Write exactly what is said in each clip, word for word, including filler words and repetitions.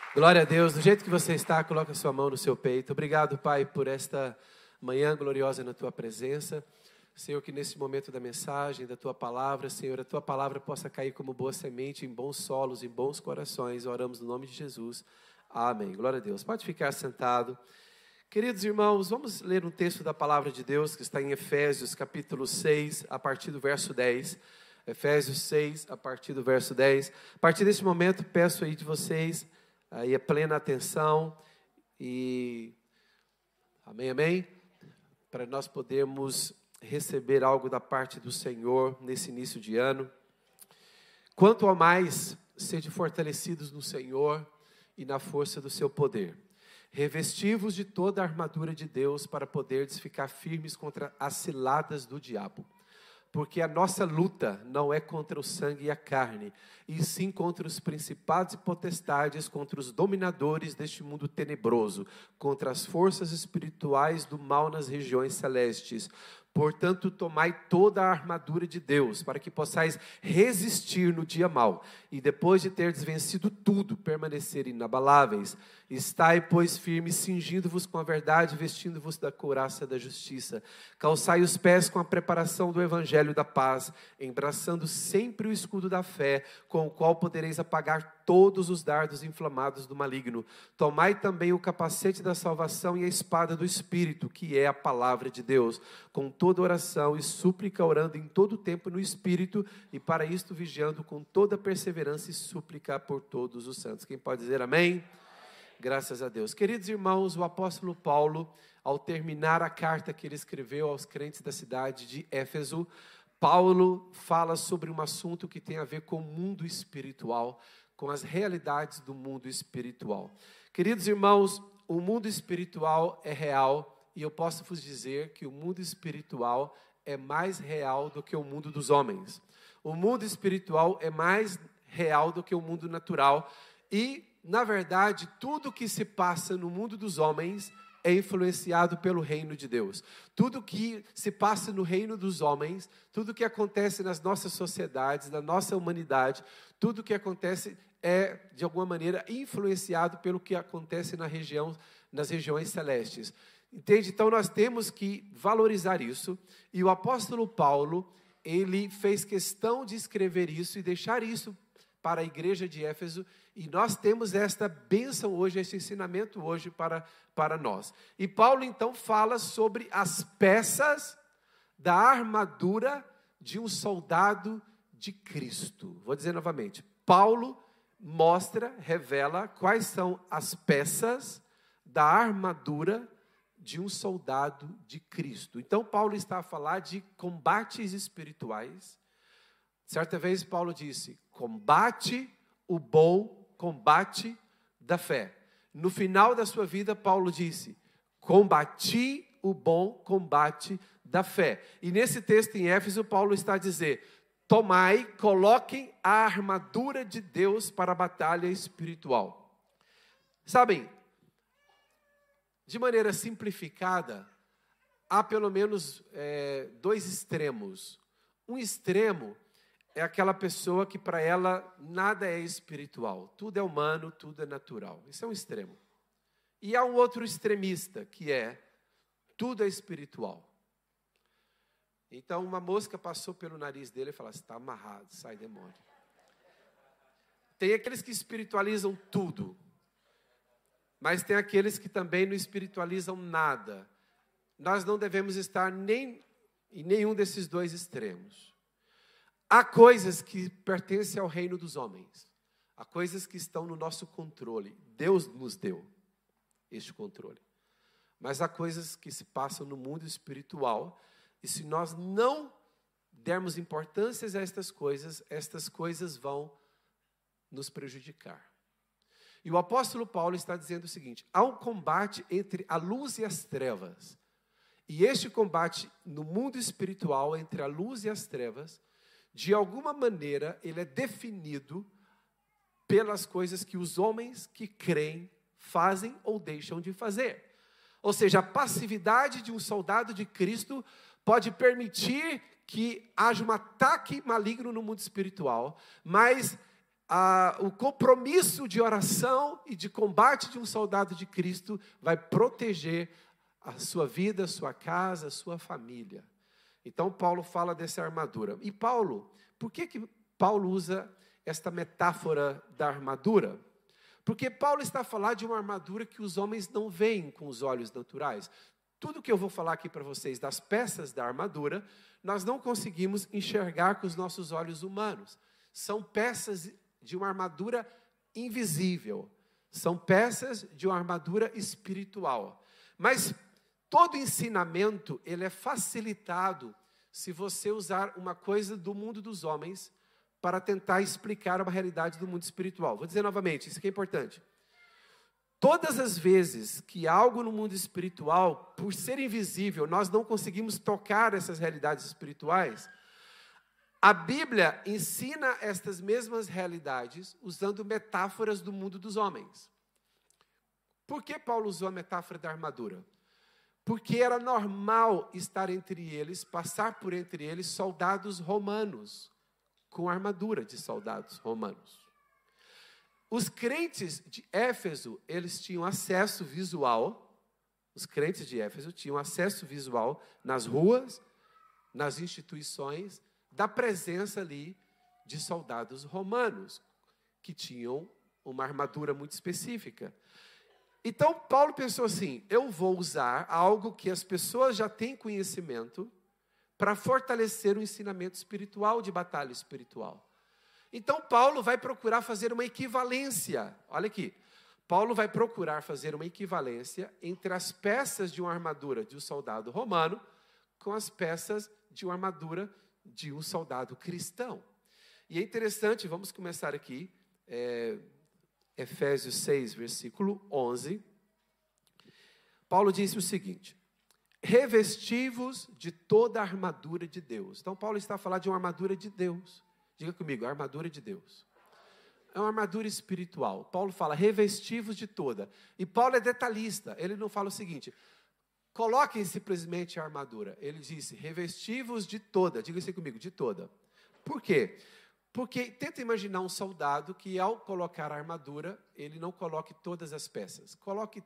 Glória a Deus, do jeito que você está, coloca a sua mão no seu peito. Obrigado, Pai, por esta manhã gloriosa na Tua presença. Senhor, que nesse momento da mensagem, da Tua palavra, Senhor, a Tua palavra possa cair como boa semente em bons solos, em bons corações. Oramos no nome de Jesus. Amém. Glória a Deus. Pode ficar sentado. Queridos irmãos, vamos ler um texto da palavra de Deus que está em Efésios, capítulo seis, a partir do verso dez. Efésios seis, a partir do verso dez. A partir desse momento, peço aí de vocês aí a plena atenção e amém, amém, para nós podermos receber algo da parte do Senhor nesse início de ano. Quanto ao mais, sede fortalecidos no Senhor e na força do seu poder. Revesti-vos de toda a armadura de Deus para poderes ficar firmes contra as ciladas do diabo. Porque a nossa luta não é contra o sangue e a carne, e sim contra os principados e potestades, contra os dominadores deste mundo tenebroso, contra as forças espirituais do mal nas regiões celestes. Portanto, tomai toda a armadura de Deus, para que possais resistir no dia mau, e depois de terdes vencido tudo, permanecer inabaláveis. Estai, pois, firmes, cingindo-vos com a verdade, vestindo-vos da couraça da justiça. Calçai os pés com a preparação do evangelho da paz, embraçando sempre o escudo da fé, com o qual podereis apagar todos os dardos inflamados do maligno. Tomai também o capacete da salvação e a espada do Espírito, que é a palavra de Deus, com toda oração e súplica, orando em todo tempo no Espírito, e para isto vigiando com toda perseverança e súplica por todos os santos. Quem pode dizer amém? Graças a Deus. Queridos irmãos, o apóstolo Paulo, ao terminar a carta que ele escreveu aos crentes da cidade de Éfeso, Paulo fala sobre um assunto que tem a ver com o mundo espiritual, com as realidades do mundo espiritual. Queridos irmãos, o mundo espiritual é real, e eu posso vos dizer que o mundo espiritual é mais real do que o mundo dos homens. O mundo espiritual é mais real do que o mundo natural, e, na verdade, tudo que se passa no mundo dos homens é influenciado pelo reino de Deus. Tudo que se passa no reino dos homens, tudo que acontece nas nossas sociedades, na nossa humanidade, tudo que acontece é, de alguma maneira, influenciado pelo que acontece na região, nas regiões celestes. Entende? Então, nós temos que valorizar isso. E o apóstolo Paulo, ele fez questão de escrever isso e deixar isso para a igreja de Éfeso, e nós temos esta bênção hoje, este ensinamento hoje para, para nós. E Paulo então fala sobre as peças da armadura de um soldado de Cristo. Vou dizer novamente, Paulo mostra, revela quais são as peças da armadura de um soldado de Cristo. Então Paulo está a falar de combates espirituais. Certa vez Paulo disse, combate o bom combate da fé. No final da sua vida, Paulo disse, combati o bom combate da fé. E nesse texto em Éfeso, Paulo está a dizer, tomai, coloquem a armadura de Deus para a batalha espiritual. Sabem, de maneira simplificada, há pelo menos é, dois extremos. Um extremo é aquela pessoa que para ela nada é espiritual. Tudo é humano, tudo é natural. Isso é um extremo. E há um outro extremista, que é tudo é espiritual. Então uma mosca passou pelo nariz dele e falou, está amarrado, sai demônio. Tem aqueles que espiritualizam tudo. Mas tem aqueles que também não espiritualizam nada. Nós não devemos estar nem em nenhum desses dois extremos. Há coisas que pertencem ao reino dos homens. Há coisas que estão no nosso controle. Deus nos deu este controle. Mas há coisas que se passam no mundo espiritual. E se nós não dermos importância a estas coisas, estas coisas vão nos prejudicar. E o apóstolo Paulo está dizendo o seguinte, há um combate entre a luz e as trevas. E este combate no mundo espiritual, entre a luz e as trevas, de alguma maneira, ele é definido pelas coisas que os homens que creem fazem ou deixam de fazer. Ou seja, a passividade de um soldado de Cristo pode permitir que haja um ataque maligno no mundo espiritual, mas a, o compromisso de oração e de combate de um soldado de Cristo vai proteger a sua vida, a sua casa, a sua família. Então, Paulo fala dessa armadura. E Paulo, por que que Paulo usa esta metáfora da armadura? Porque Paulo está a falar de uma armadura que os homens não veem com os olhos naturais. Tudo que eu vou falar aqui para vocês das peças da armadura, nós não conseguimos enxergar com os nossos olhos humanos. São peças de uma armadura invisível. São peças de uma armadura espiritual. Mas todo ensinamento, ele é facilitado se você usar uma coisa do mundo dos homens para tentar explicar uma realidade do mundo espiritual. Vou dizer novamente, isso aqui é importante. Todas as vezes que algo no mundo espiritual, por ser invisível, nós não conseguimos tocar essas realidades espirituais, a Bíblia ensina estas mesmas realidades usando metáforas do mundo dos homens. Por que Paulo usou a metáfora da armadura? Porque era normal estar entre eles, passar por entre eles soldados romanos, com armadura de soldados romanos. Os crentes de Éfeso, eles tinham acesso visual, os crentes de Éfeso tinham acesso visual nas ruas, nas instituições, da presença ali de soldados romanos, que tinham uma armadura muito específica. Então, Paulo pensou assim, eu vou usar algo que as pessoas já têm conhecimento para fortalecer o ensinamento espiritual de batalha espiritual. Então, Paulo vai procurar fazer uma equivalência. Olha aqui. Paulo vai procurar fazer uma equivalência entre as peças de uma armadura de um soldado romano com as peças de uma armadura de um soldado cristão. E é interessante, vamos começar aqui, é, Efésios seis, versículo onze. Paulo disse o seguinte: revesti-vos de toda a armadura de Deus. Então, Paulo está a falar de uma armadura de Deus. Diga comigo, a armadura de Deus. É uma armadura espiritual. Paulo fala, revesti-vos de toda. E Paulo é detalhista. Ele não fala o seguinte, coloquem simplesmente a armadura. Ele disse, revesti-vos de toda. Diga isso comigo, de toda. Por quê? Porque tenta imaginar um soldado que ao colocar a armadura, ele não coloque todas as peças. Coloque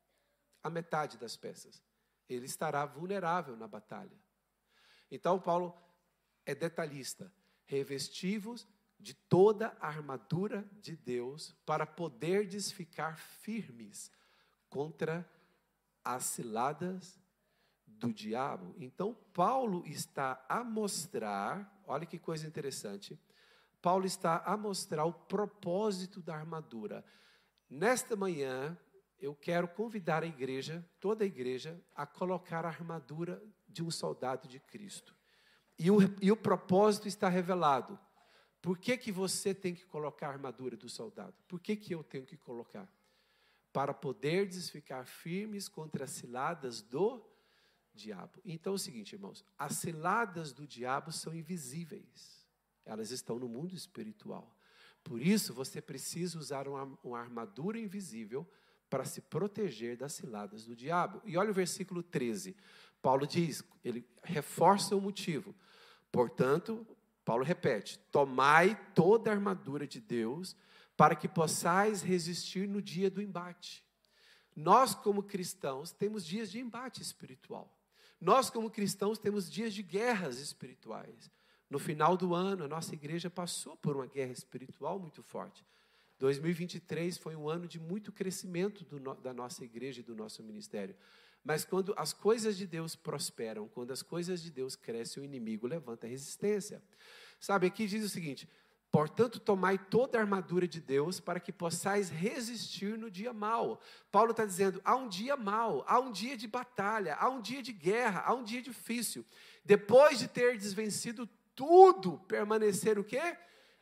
a metade das peças. Ele estará vulnerável na batalha. Então, Paulo é detalhista. Revesti-vos de toda a armadura de Deus para poderdes ficar firmes contra as ciladas do diabo. Então, Paulo está a mostrar, olha que coisa interessante, Paulo está a mostrar o propósito da armadura. Nesta manhã, eu quero convidar a igreja, toda a igreja, a colocar a armadura de um soldado de Cristo. E o, e o propósito está revelado. Por que que você tem que colocar a armadura do soldado? Por que que eu tenho que colocar? Para poderdes ficar firmes contra as ciladas do diabo. Então é o seguinte, irmãos, as ciladas do diabo são invisíveis. Elas estão no mundo espiritual. Por isso, você precisa usar uma, uma armadura invisível para se proteger das ciladas do diabo. E olha o versículo treze. Paulo diz, ele reforça o motivo. Portanto, Paulo repete, tomai toda a armadura de Deus para que possais resistir no dia do embate. Nós, como cristãos, temos dias de embate espiritual. Nós, como cristãos, temos dias de guerras espirituais. No final do ano, a nossa igreja passou por uma guerra espiritual muito forte. dois mil e vinte e três foi um ano de muito crescimento do, da nossa igreja e do nosso ministério. Mas quando as coisas de Deus prosperam, quando as coisas de Deus crescem, o inimigo levanta resistência. Sabe, aqui diz o seguinte, portanto, tomai toda a armadura de Deus para que possais resistir no dia mau. Paulo está dizendo, há um dia mau, há um dia de batalha, há um dia de guerra, há um dia difícil. Depois de ter desvencido tudo, permanecer o quê?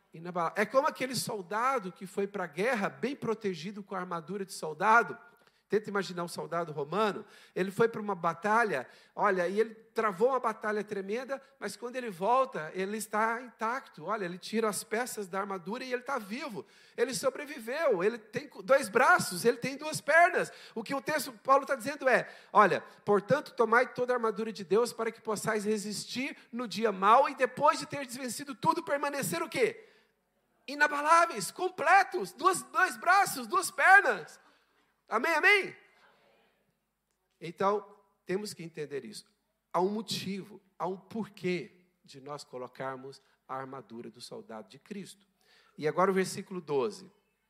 É como aquele soldado que foi para a guerra, bem protegido com a armadura de soldado. Tenta imaginar um soldado romano, ele foi para uma batalha, olha, e ele travou uma batalha tremenda, mas quando ele volta, ele está intacto, olha, ele tira as peças da armadura e ele está vivo, ele sobreviveu, ele tem dois braços, ele tem duas pernas. O que o texto Paulo está dizendo é, olha, portanto, tomai toda a armadura de Deus para que possais resistir no dia mau e depois de ter desvencido tudo, permanecer o quê? inabaláveis, completos, duas, dois braços, duas pernas. Amém, amém? Então, temos que entender isso. Há um motivo, há um porquê de nós colocarmos a armadura do soldado de Cristo. E agora o versículo doze.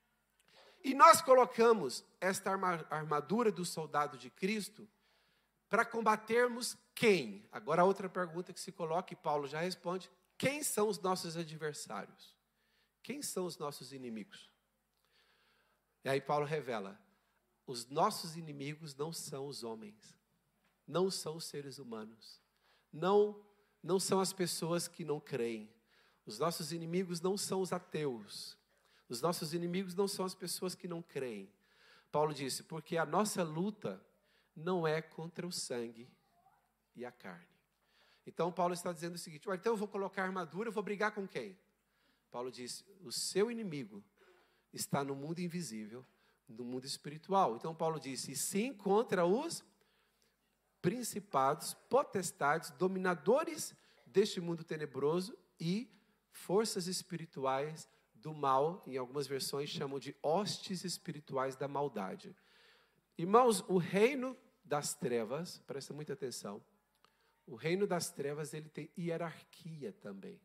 E nós colocamos esta armadura do soldado de Cristo para combatermos quem? Agora a outra pergunta que se coloca, e Paulo já responde, quem são os nossos adversários? Quem são os nossos inimigos? E aí Paulo revela, os nossos inimigos não são os homens, não são os seres humanos, não, não são as pessoas que não creem. Os nossos inimigos não são os ateus, os nossos inimigos não são as pessoas que não creem. Paulo disse, porque a nossa luta não é contra o sangue e a carne. Então Paulo está dizendo o seguinte, então eu vou colocar armadura, eu vou brigar com quem? Paulo disse, o seu inimigo está no mundo invisível, no mundo espiritual. Então Paulo disse, e sim contra os principados, potestades, dominadores deste mundo tenebroso e forças espirituais do mal, em algumas versões chamam de hostes espirituais da maldade. Irmãos, o reino das trevas, presta muita atenção, o reino das trevas ele tem hierarquia também.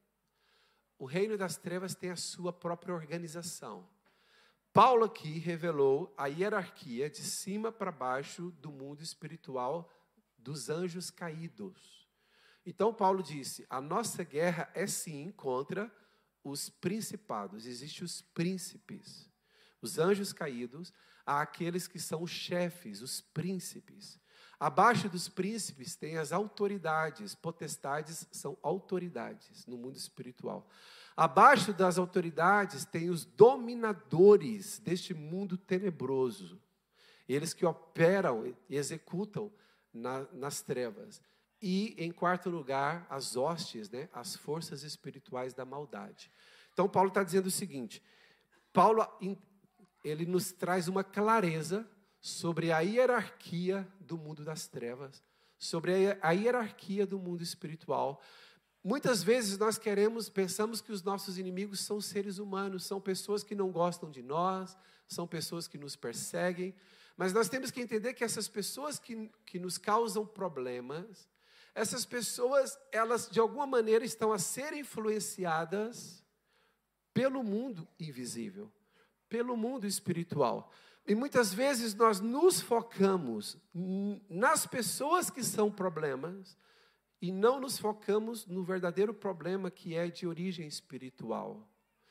O reino das trevas tem a sua própria organização. Paulo aqui revelou a hierarquia de cima para baixo do mundo espiritual dos anjos caídos. Então Paulo disse, a nossa guerra é sim contra os principados, existem os príncipes, os anjos caídos, há aqueles que são os chefes, os príncipes. Abaixo dos príncipes tem as autoridades, potestades são autoridades no mundo espiritual. Abaixo das autoridades tem os dominadores deste mundo tenebroso, eles que operam e executam na, nas trevas. E, em quarto lugar, as hostes, né, as forças espirituais da maldade. Então, Paulo está dizendo o seguinte, Paulo, ele nos traz uma clareza sobre a hierarquia do mundo das trevas, sobre a hierarquia do mundo espiritual. Muitas vezes nós queremos, pensamos que os nossos inimigos são seres humanos, são pessoas que não gostam de nós, são pessoas que nos perseguem, mas nós temos que entender que essas pessoas que, que nos causam problemas, essas pessoas, elas de alguma maneira estão a ser influenciadas pelo mundo invisível, pelo mundo espiritual. E muitas vezes nós nos focamos nas pessoas que são problemas e não nos focamos no verdadeiro problema que é de origem espiritual.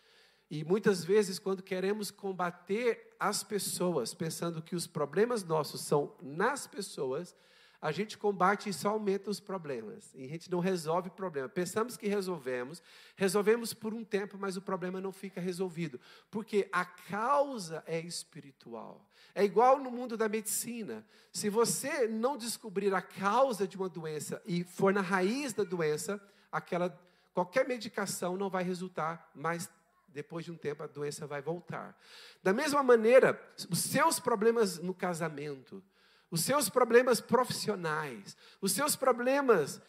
E muitas vezes quando queremos combater as pessoas, pensando que os problemas nossos são nas pessoas, a gente combate e só aumenta os problemas. E a gente não resolve o problema. Pensamos que resolvemos, resolvemos por um tempo, mas o problema não fica resolvido. Porque a causa é espiritual. É igual no mundo da medicina. Se você não descobrir a causa de uma doença e for na raiz da doença, aquela, qualquer medicação não vai resultar, mas depois de um tempo a doença vai voltar. Da mesma maneira, os seus problemas no casamento, os seus problemas profissionais, os seus problemas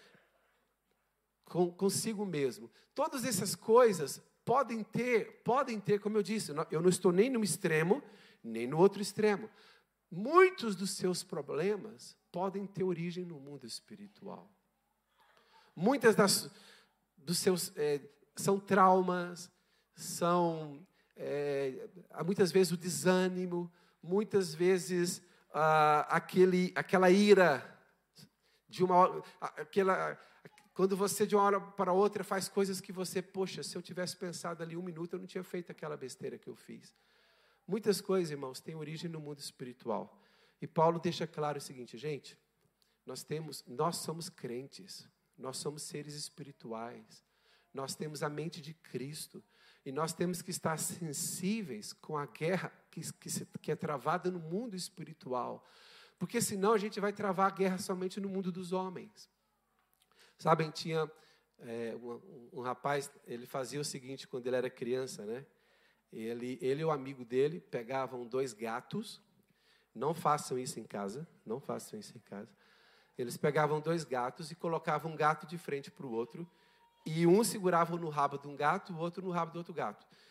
com, consigo mesmo, todas essas coisas podem ter, podem ter, como eu disse, eu não estou nem num extremo, nem no outro extremo. Muitos dos seus problemas podem ter origem no mundo espiritual. Muitas das, dos seus, é, são traumas, são, é, muitas vezes o desânimo, muitas vezes Ah, aquele, aquela ira, de uma hora, aquela, quando você de uma hora para outra faz coisas que você, poxa, se eu tivesse pensado ali um minuto, eu não tinha feito aquela besteira que eu fiz. Muitas coisas, irmãos, têm origem no mundo espiritual. E Paulo deixa claro o seguinte, gente, nós, temos, nós somos crentes, nós somos seres espirituais, nós temos a mente de Cristo, e nós temos que estar sensíveis com a guerra que, que, se, que é travada no mundo espiritual. Porque senão a gente vai travar a guerra somente no mundo dos homens. Sabem, tinha é, um, um rapaz, ele fazia o seguinte quando ele era criança, né? Ele, ele e o amigo dele pegavam dois gatos, não façam isso em casa, não façam isso em casa. Eles pegavam dois gatos e colocavam um gato de frente para o outro, e um segurava no rabo de um gato, o outro no rabo do outro gato.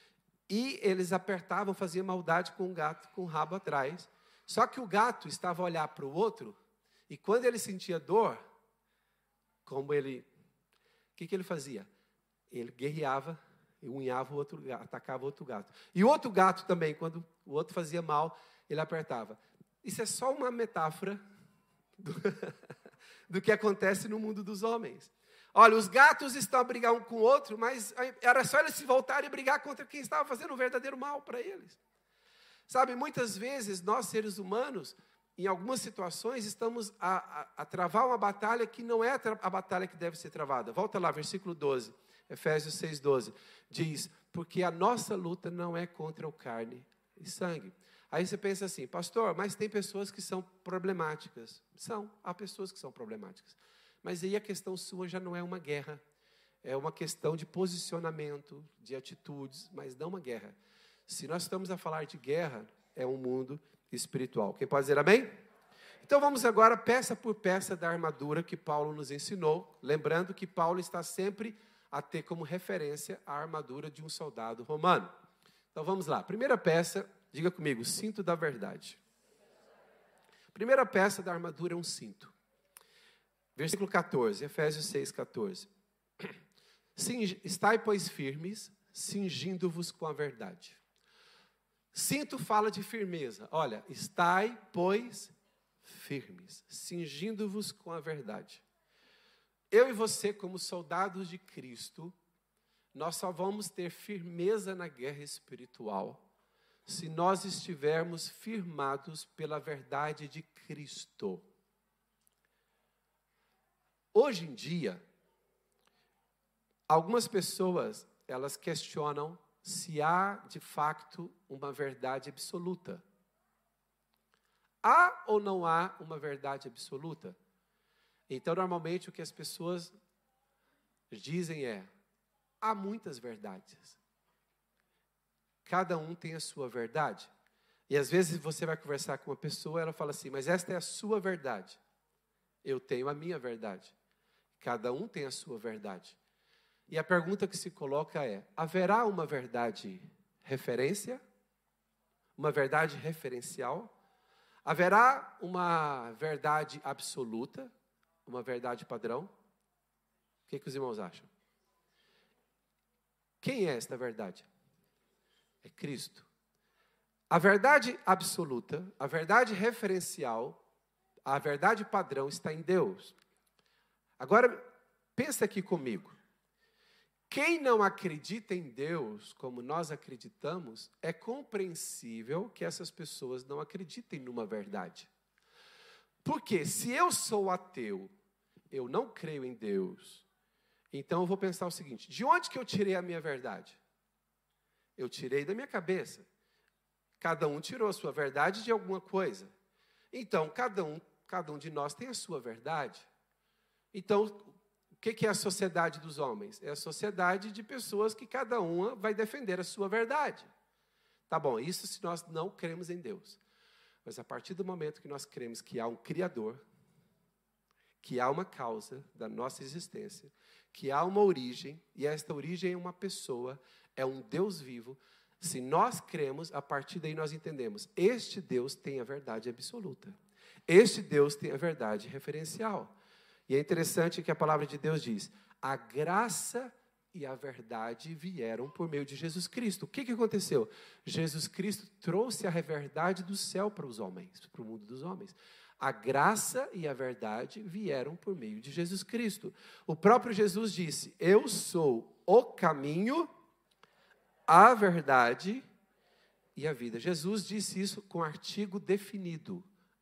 E eles apertavam, faziam maldade com o gato com o rabo atrás. Só que o gato estava a olhar para o outro, e quando ele sentia dor, como ele, o que, que ele fazia? Ele guerreava e unhava o outro gato, atacava o outro gato. E o outro gato também, quando o outro fazia mal, ele apertava. Isso é só uma metáfora do, do que acontece no mundo dos homens. Olha, os gatos estão a brigar um com o outro, mas era só eles se voltarem e brigar contra quem estava fazendo o verdadeiro mal para eles. Sabe, muitas vezes nós, seres humanos, em algumas situações, estamos a, a, a travar uma batalha que não é a, tra- a batalha que deve ser travada. Volta lá, versículo doze, Efésios seis, doze. Diz, porque a nossa luta não é contra o carne e sangue. Aí você pensa assim, pastor, mas tem pessoas que são problemáticas. São, há pessoas que são problemáticas. Mas aí a questão sua já não é uma guerra. É uma questão de posicionamento, de atitudes, mas não uma guerra. Se nós estamos a falar de guerra, é um mundo espiritual. Quem pode dizer amém? Então vamos agora peça por peça da armadura que Paulo nos ensinou. Lembrando que Paulo está sempre a ter como referência a armadura de um soldado romano. Então vamos lá. Primeira peça, diga comigo, cinto da verdade. Primeira peça da armadura é um cinto. Versículo catorze, Efésios seis, catorze. Estai, pois, firmes, cingindo-vos com a verdade. Cinto fala de firmeza. Olha, estai, pois, firmes, cingindo-vos com a verdade. Eu e você, como soldados de Cristo, nós só vamos ter firmeza na guerra espiritual se nós estivermos firmados pela verdade de Cristo. Hoje em dia, algumas pessoas, elas questionam se há, de fato, uma verdade absoluta. Há ou não há uma verdade absoluta? Então, normalmente, o que as pessoas dizem é, há muitas verdades. Cada um tem a sua verdade. E, às vezes, você vai conversar com uma pessoa, ela fala assim, mas esta é a sua verdade. Eu tenho a minha verdade. Cada um tem a sua verdade. E a pergunta que se coloca é, haverá uma verdade referência? Uma verdade referencial? Haverá uma verdade absoluta? Uma verdade padrão? O que, que os irmãos acham? Quem é esta verdade? É Cristo. A verdade absoluta, a verdade referencial, a verdade padrão está em Deus. Agora, pensa aqui comigo. Quem não acredita em Deus como nós acreditamos, é compreensível que essas pessoas não acreditem numa verdade. Porque se eu sou ateu, eu não creio em Deus, então eu vou pensar o seguinte, de onde que eu tirei a minha verdade? Eu tirei da minha cabeça. Cada um tirou a sua verdade de alguma coisa. Então, cada um, cada um de nós tem a sua verdade. Então, o que é a sociedade dos homens? É a sociedade de pessoas que cada uma vai defender a sua verdade. Tá bom, isso se nós não cremos em Deus. Mas a partir do momento que nós cremos que há um Criador, que há uma causa da nossa existência, que há uma origem, e esta origem é uma pessoa, é um Deus vivo, se nós cremos, a partir daí nós entendemos, este Deus tem a verdade absoluta. Este Deus tem a verdade referencial. E é interessante que a palavra de Deus diz, a graça e a verdade vieram por meio de Jesus Cristo. O que, que aconteceu? Jesus Cristo trouxe a verdade do céu para os homens, para o mundo dos homens. A graça e a verdade vieram por meio de Jesus Cristo. O próprio Jesus disse, eu sou o caminho, a verdade e a vida. Jesus disse isso com artigo definido.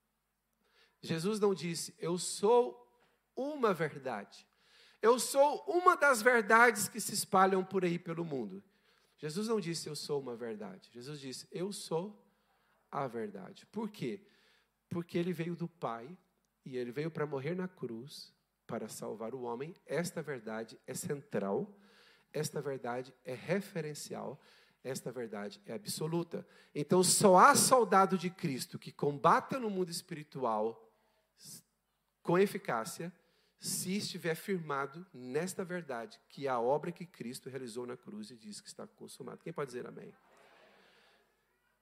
Jesus não disse, eu sou uma verdade. Eu sou uma das verdades que se espalham por aí pelo mundo. Jesus não disse, eu sou uma verdade. Jesus disse, eu sou a verdade. Por quê? Porque ele veio do Pai e ele veio para morrer na cruz para salvar o homem. Esta verdade é central, esta verdade é referencial, esta verdade é absoluta. Então, só há soldado de Cristo que combata no mundo espiritual com eficácia se estiver firmado nesta verdade, que é a obra que Cristo realizou na cruz e diz que está consumado. Quem pode dizer amém?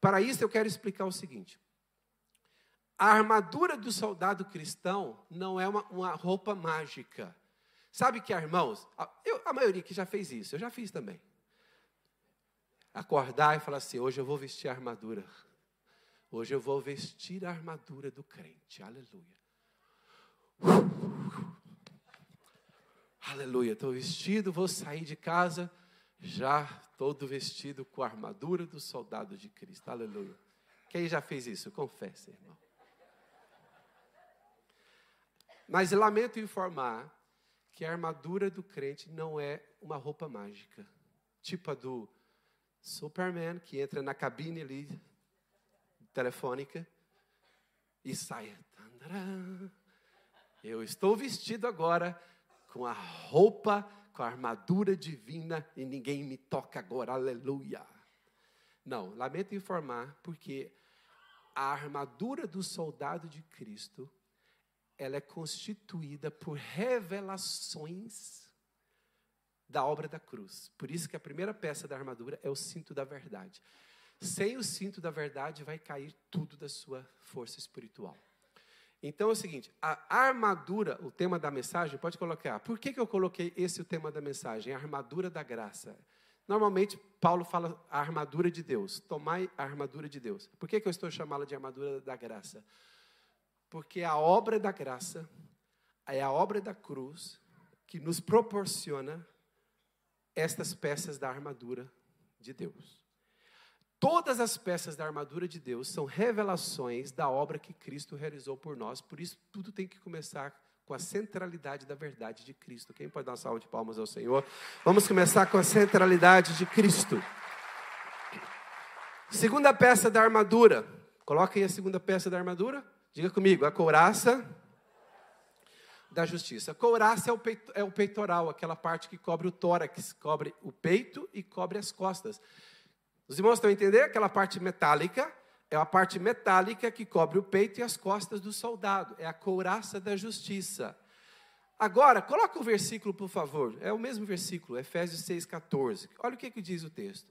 para isso eu quero explicar o seguinte. A armadura do soldado cristão não é uma, uma roupa mágica. Sabe que, irmãos, eu, a maioria que já fez isso, eu já fiz também. Acordar e falar assim, hoje eu vou vestir a armadura. Hoje eu vou vestir a armadura do crente. Aleluia. Uh, aleluia. Estou vestido, vou sair de casa já todo vestido com a armadura do soldado de Cristo. Aleluia. Quem já fez isso? Confesse, irmão. Mas lamento informar que a armadura do crente não é uma roupa mágica. Tipo a do Superman, que entra na cabine ali, telefônica, e sai. Eu estou vestido agora com a roupa, com a armadura divina, e ninguém me toca agora, aleluia. Não, lamento informar, porque a armadura do soldado de Cristo, ela é constituída por revelações da obra da cruz. Por isso que a primeira peça da armadura é o cinto da verdade. Sem o cinto da verdade vai cair tudo da sua força espiritual. Então é o seguinte, a armadura, o tema da mensagem, pode colocar. Por que que eu coloquei esse o tema da mensagem? A armadura da graça. Normalmente, Paulo fala a armadura de Deus. Tomai a armadura de Deus. Por que que eu estou chamando de armadura da graça? Porque a obra da graça é a obra da cruz que nos proporciona estas peças da armadura de Deus. Todas as peças da armadura de Deus são revelações da obra que Cristo realizou por nós. Por isso, tudo tem que começar com a centralidade da verdade de Cristo. Quem pode dar uma salva de palmas ao Senhor? Vamos começar com a centralidade de Cristo. Segunda peça da armadura. Coloquem a segunda peça da armadura. Diga comigo, a couraça da justiça. A couraça é o, peito, é o peitoral, aquela parte que cobre o tórax, cobre o peito e cobre as costas. Os irmãos estão a entender? Aquela parte metálica, é a parte metálica que cobre o peito e as costas do soldado. É a couraça da justiça. Agora, coloca o versículo, por favor. É o mesmo versículo, Efésios seis, quatorze. Olha o que, que diz o texto.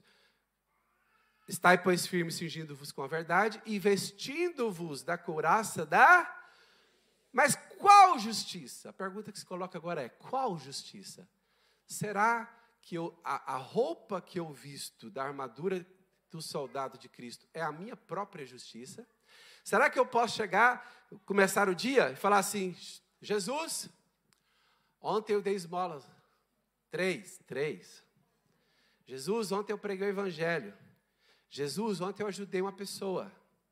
Estai, pois, firmes, cingindo-vos com a verdade e vestindo-vos da couraça da... Mas qual justiça? A pergunta que se coloca agora é, qual justiça? Será que eu, a, a roupa que eu visto da armadura do soldado de Cristo é a minha própria justiça? Será que eu posso chegar, começar o dia e falar assim, Jesus, ontem eu dei esmola, três, três. Jesus, ontem eu preguei o evangelho. Jesus, ontem eu ajudei uma pessoa.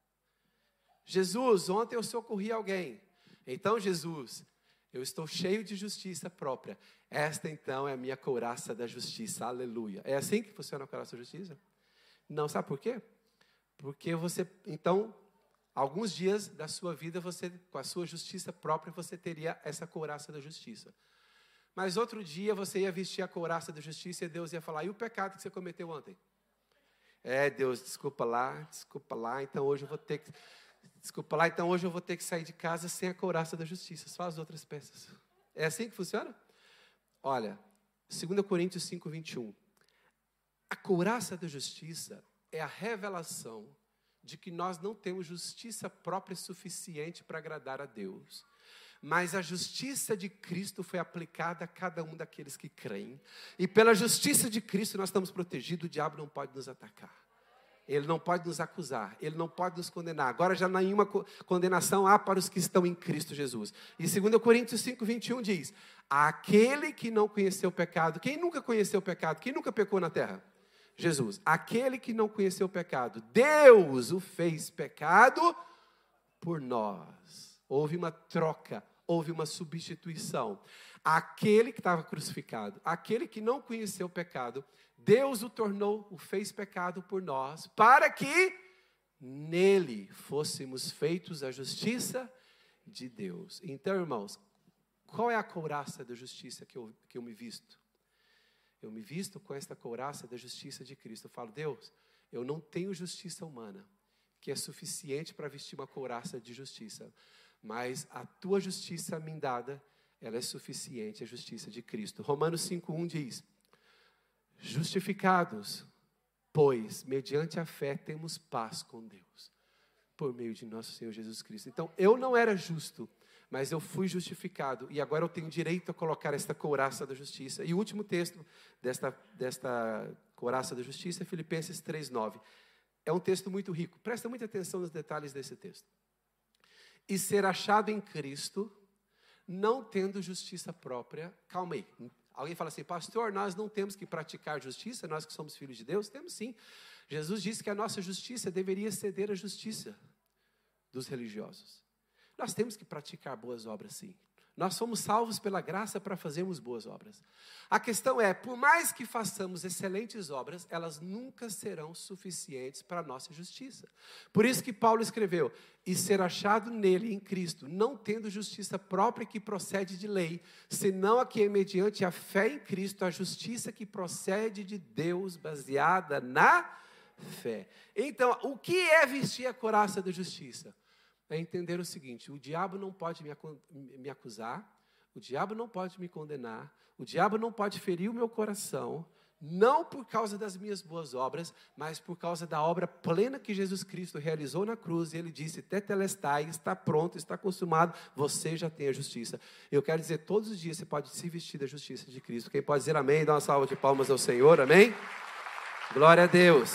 Jesus, ontem eu socorri alguém. Então, Jesus, eu estou cheio de justiça própria. Esta, então, é a minha couraça da justiça. Aleluia. É assim que funciona a couraça da justiça? Não, sabe por quê? Porque você, então, alguns dias da sua vida, você, com a sua justiça própria, você teria essa couraça da justiça. Mas outro dia, você ia vestir a couraça da justiça e Deus ia falar, e o pecado que você cometeu ontem? É, Deus, desculpa lá, desculpa lá, então hoje eu vou ter que... Desculpa lá, então hoje eu vou ter que sair de casa sem a couraça da justiça, só as outras peças. É assim que funciona? Olha, dois Coríntios cinco, vinte e um. A couraça da justiça é a revelação de que nós não temos justiça própria suficiente para agradar a Deus. Mas a justiça de Cristo foi aplicada a cada um daqueles que creem. E pela justiça de Cristo nós estamos protegidos, o diabo não pode nos atacar. Ele não pode nos acusar, ele não pode nos condenar. Agora já nenhuma condenação há para os que estão em Cristo Jesus. E dois Coríntios cinco, vinte e um diz, aquele que não conheceu o pecado, quem nunca conheceu o pecado? Quem nunca pecou na terra? Jesus. Aquele que não conheceu o pecado, Deus o fez pecado por nós. Houve uma troca, houve uma substituição. Aquele que estava crucificado, aquele que não conheceu o pecado, Deus o tornou, o fez pecado por nós, para que nele fôssemos feitos a justiça de Deus. Então, irmãos, qual é a couraça da justiça que eu, que eu me visto? Eu me visto com esta couraça da justiça de Cristo. Eu falo, Deus, eu não tenho justiça humana, que é suficiente para vestir uma couraça de justiça. Mas a tua justiça me dada, ela é suficiente, a justiça de Cristo. Romanos cinco, um diz, justificados Pois, mediante a fé, temos paz com Deus, por meio de nosso Senhor Jesus Cristo. Então, eu não era justo, mas eu fui justificado, e agora eu tenho direito a colocar esta couraça da justiça. E o último texto desta, desta couraça da justiça é Filipenses três, nove. É um texto muito rico, presta muita atenção nos detalhes desse texto. E ser achado em Cristo, não tendo justiça própria. Calma aí, alguém fala assim: pastor, nós não temos que praticar justiça, nós que somos filhos de Deus? Temos sim. Jesus disse que a nossa justiça deveria exceder a justiça dos religiosos. Nós temos que praticar boas obras, sim. Nós somos salvos pela graça para fazermos boas obras. A questão é, por mais que façamos excelentes obras, elas nunca serão suficientes para a nossa justiça. Por isso que Paulo escreveu: e ser achado nele, em Cristo, não tendo justiça própria que procede de lei, senão a que é mediante a fé em Cristo, a justiça que procede de Deus, baseada na fé. Então, o que é vestir a couraça da justiça? É entender o seguinte: o diabo não pode me acusar, o diabo não pode me condenar, o diabo não pode ferir o meu coração, não por causa das minhas boas obras, mas por causa da obra plena que Jesus Cristo realizou na cruz. E ele disse: tetelestai, está pronto, está consumado, você já tem a justiça. Eu quero dizer, todos os dias você pode se vestir da justiça de Cristo. Quem pode dizer amém? Dá uma salva de palmas ao Senhor, amém? Glória a Deus.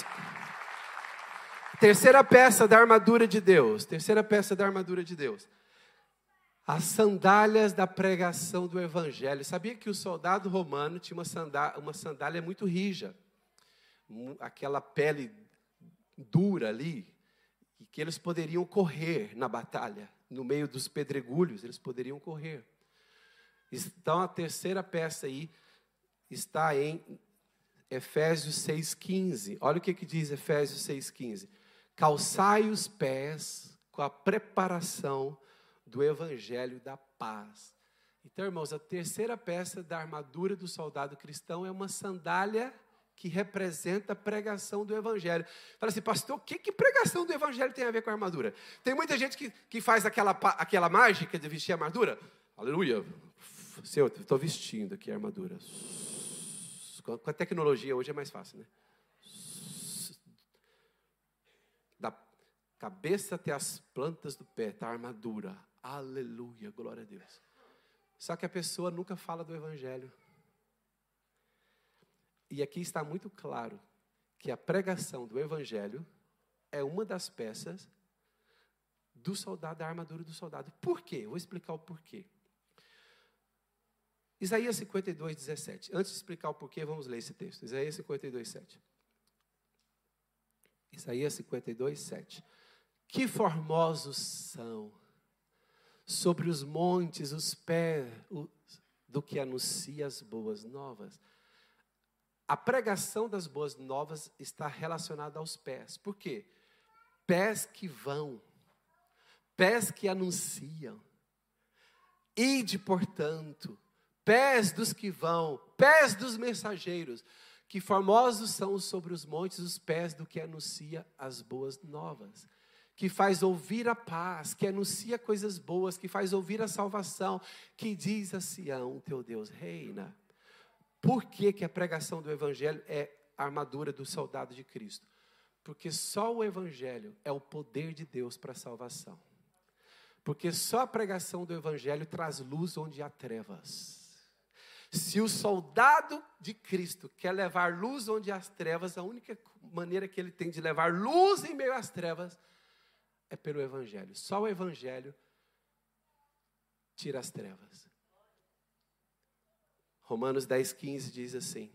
Terceira peça da armadura de Deus. Terceira peça da armadura de Deus. As sandálias da pregação do Evangelho. Sabia que o soldado romano tinha uma sandália, uma sandália muito rija. Aquela pele dura ali. E que eles poderiam correr na batalha. No meio dos pedregulhos, eles poderiam correr. Então, a terceira peça aí está em Efésios seis, quinze. Olha o que, que diz Efésios seis, quinze. Calçai os pés com a preparação do Evangelho da paz. Então, irmãos, a terceira peça da armadura do soldado cristão é uma sandália que representa a pregação do Evangelho. Fala assim: pastor, o que, que pregação do Evangelho tem a ver com a armadura? Tem muita gente que, que faz aquela, aquela mágica de vestir a armadura. Aleluia. Senhor, estou vestindo aqui a armadura. Com a tecnologia hoje é mais fácil, né? Da cabeça até as plantas do pé, está a armadura. Aleluia, glória a Deus. Só que a pessoa nunca fala do Evangelho. E aqui está muito claro que a pregação do Evangelho é uma das peças do soldado, da armadura do soldado. Por quê? Eu vou explicar o porquê. Isaías cinquenta e dois, dezessete. Antes de explicar o porquê, vamos ler esse texto. Isaías cinquenta e dois, sete. Isaías cinquenta e dois, sete. Que formosos são sobre os montes os pés do que anuncia as boas novas. A pregação das boas novas está relacionada aos pés. Por quê? Pés que vão, pés que anunciam. Ide, portanto, pés dos que vão, pés dos mensageiros. Que formosos são sobre os montes os pés do que anuncia as boas novas. Que faz ouvir a paz, que anuncia coisas boas, que faz ouvir a salvação, que diz a Sião, teu Deus reina. Por que que a pregação do Evangelho é a armadura do soldado de Cristo? Porque só o Evangelho é o poder de Deus para a salvação. Porque só a pregação do Evangelho traz luz onde há trevas. Se o soldado de Cristo quer levar luz onde há trevas, a única maneira que ele tem de levar luz em meio às trevas é pelo Evangelho. Só o Evangelho tira as trevas. Romanos dez, quinze diz assim,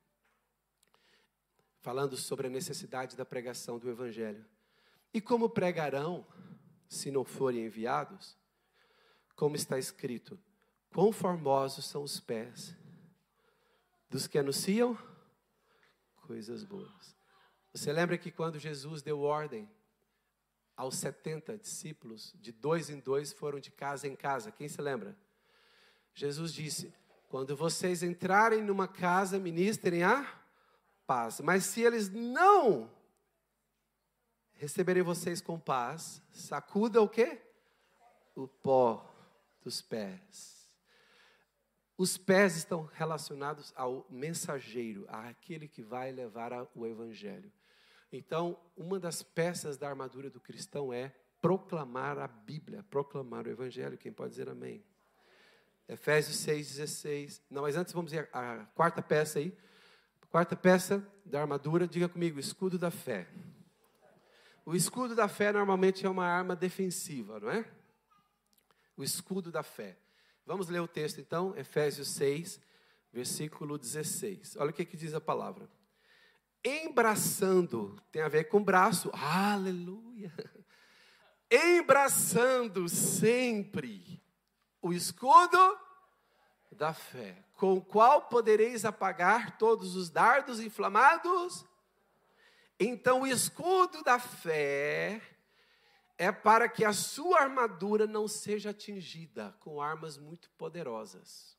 falando sobre a necessidade da pregação do Evangelho. E como pregarão, se não forem enviados? Como está escrito, quão formosos são os pés dos que anunciam coisas boas. Você lembra que quando Jesus deu ordem aos setenta discípulos, de dois em dois foram de casa em casa? Quem se lembra? Jesus disse, quando vocês entrarem numa casa, ministrem a paz. Mas se eles não receberem vocês com paz, sacuda o quê? O pó dos pés. Os pés estão relacionados ao mensageiro, àquele que vai levar o evangelho. Então, uma das peças da armadura do cristão é proclamar a Bíblia, proclamar o evangelho. Quem pode dizer amém? Efésios seis, dezesseis. Não, mas antes vamos ver a quarta peça aí. Quarta peça da armadura, diga comigo, escudo da fé. O escudo da fé normalmente é uma arma defensiva, não é? O escudo da fé. Vamos ler o texto então, Efésios seis, versículo dezesseis. Olha o que, que diz a palavra. Embraçando, tem a ver com braço, aleluia. Embraçando sempre o escudo da fé, com o qual podereis apagar todos os dardos inflamados. Então o escudo da fé é para que a sua armadura não seja atingida com armas muito poderosas.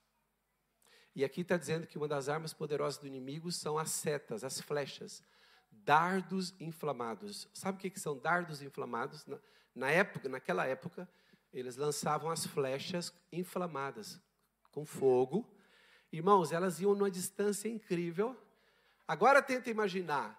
E aqui está dizendo que uma das armas poderosas do inimigo são as setas, as flechas, dardos inflamados. Sabe o que, que são dardos inflamados? Na, na época, naquela época, eles lançavam as flechas inflamadas, com fogo. Irmãos, elas iam numa distância incrível. Agora tenta imaginar,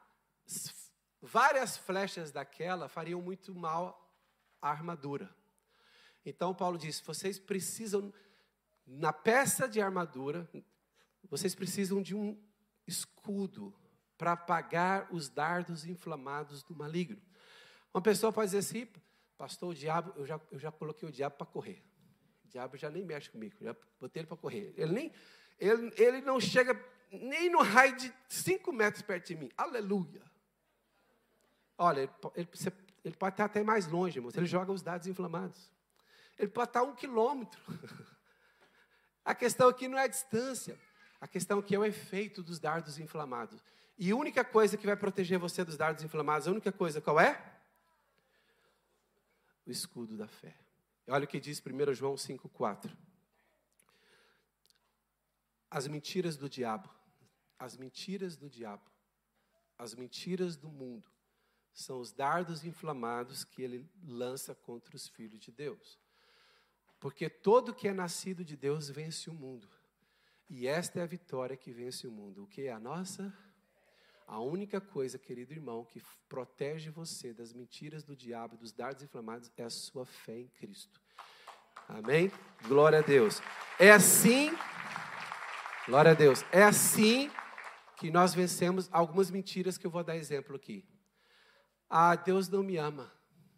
várias flechas daquela fariam muito mal à armadura. Então Paulo disse, vocês precisam, na peça de armadura, vocês precisam de um escudo para apagar os dardos inflamados do maligno. Uma pessoa pode dizer assim, pastor, o diabo, eu já, eu já coloquei o diabo para correr. O diabo já nem mexe comigo, já botei ele para correr. Ele, nem, ele, ele não chega nem no raio de cinco metros perto de mim. Aleluia. Olha, ele, ele, ele pode estar até mais longe, irmãos. Ele joga os dardos inflamados. Ele pode estar a um quilômetro. A questão aqui não é a distância. A questão aqui é o efeito dos dardos inflamados. E a única coisa que vai proteger você dos dardos inflamados, a única coisa qual é? O escudo da fé. Olha o que diz primeiro João cinco, quatro. As mentiras do diabo, as mentiras do diabo, as mentiras do mundo, são os dardos inflamados que ele lança contra os filhos de Deus. Porque todo que é nascido de Deus vence o mundo. E esta é a vitória que vence o mundo. O que é a nossa? A única coisa, querido irmão, que protege você das mentiras do diabo, dos dardos inflamados, é a sua fé em Cristo. Amém? Glória a Deus. É assim, glória a Deus, é assim que nós vencemos algumas mentiras que eu vou dar exemplo aqui. Ah, Deus não me ama.